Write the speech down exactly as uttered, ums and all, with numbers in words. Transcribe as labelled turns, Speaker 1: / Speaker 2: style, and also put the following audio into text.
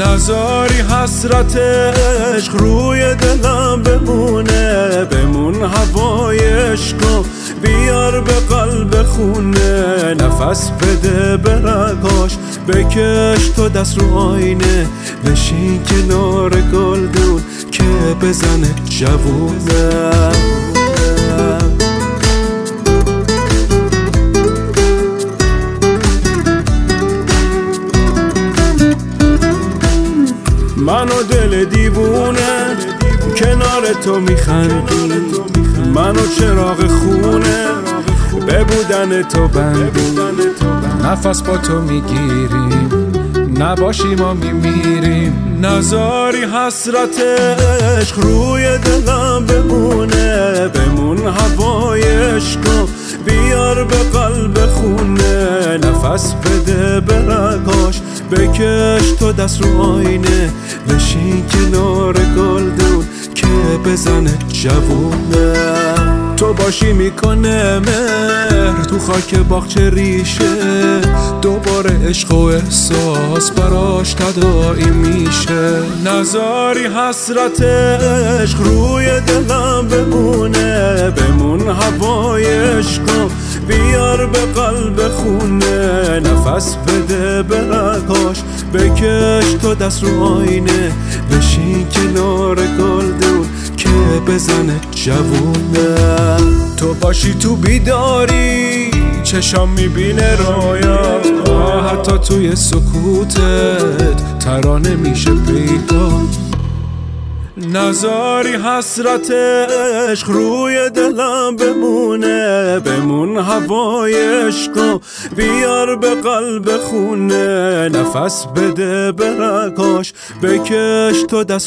Speaker 1: نذاری حسرت عشق روی دلم بمونه، بمون هوای عشق بیار به قلب خونه، نفس بده به رگاش بکش تو دست رو آینه، بشین کنار گلدون که بزنه جوونه. من و دل دیوونه کنار تو میخندیم، من و چراغ خونه به بودن تو بندیم، نفس با تو میگیریم نباشی ما میمیریم. نذاری حسرت عشق روی دلم بمونه، بمون هوای عشق بیار به قلب خونه، نفس بده به رگاش بکش تو دست رو آینه، بشین کنار گلدون که بزنه جوونه. تو باشی میکنه مهر تو خاک باغچه ریشه، دوباره عشق و احساس براش تداعی میشه. نذاری حسرت عشق روی دلم بمونه، بمون هوای عشق بیار به قلب خونه، نفس بده به رگاش بکش تو دست رو آینه، بشین کنار گلدون که بزنه جوونه. تو باشی تو بیداری چشام میبینه رویا، حتی توی سکوتت ترانه میشه پیدا. نذاری حسرت عشق روی دلم بمونه، بمون هوای عشق بیار به قلب خونه، نفس بده به رگاش بکش تو دست